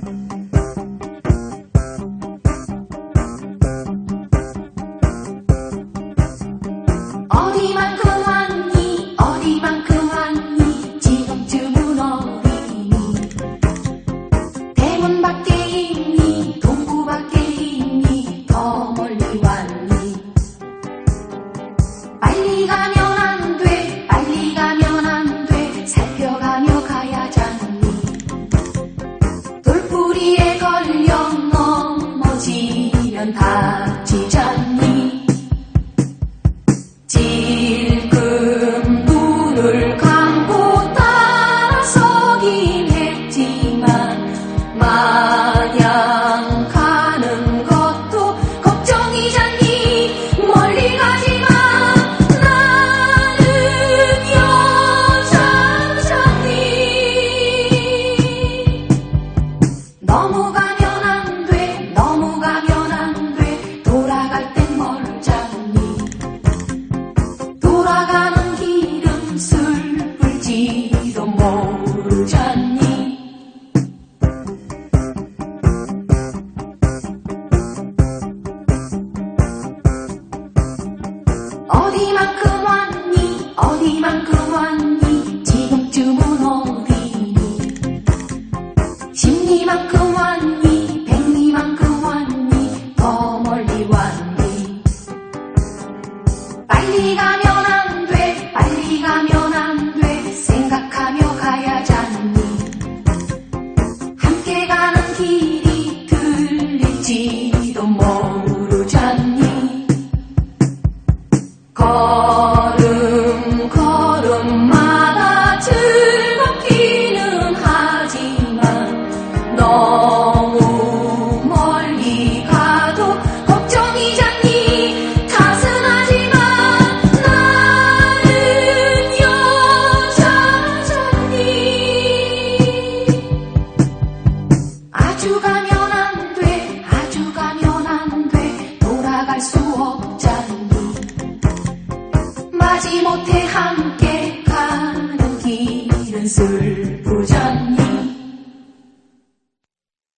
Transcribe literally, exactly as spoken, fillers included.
어디만큼 왔니 어디만큼 왔니 지금쯤은 어디니 대문 밖에 있니 동구 밖에 있니 더 멀리 왔니 빨리 가면 안 돼 빨리 가면 안 돼 살펴가며 가야잖니 돌뿌리에 걸려 넘어지면 다치잖니 지금 눈을 감고 따라서긴 했지만 마냥 가는 것도 걱정이잖니 멀리 가지마 나는 여자잖니 너무 가면 안 돼 너무 가면 안 돼 돌아갈 땐 멀잖니 돌아가는 길은 슬플지도 모르잖니 어디만큼 왔니 어디만큼 왔니 지금쯤은 어디니 십리만큼 왔니 백리만큼 왔니 더 멀리 왔니 빨리 가면 안 돼 빨리 가면 안 돼 생각하며 가야잖니 함께 가는 길이 들릴지도 모르잖니 걸음 걸음마다 즐겁기는 하지만 너무 멀리 가도 걱정이잖니 탓은 하지마 나는 여자잖니 아주 가면 안 돼 아주 가면 안 돼 돌아갈 수 없잖니 마지못해 함께 가는 길은 슬프잖니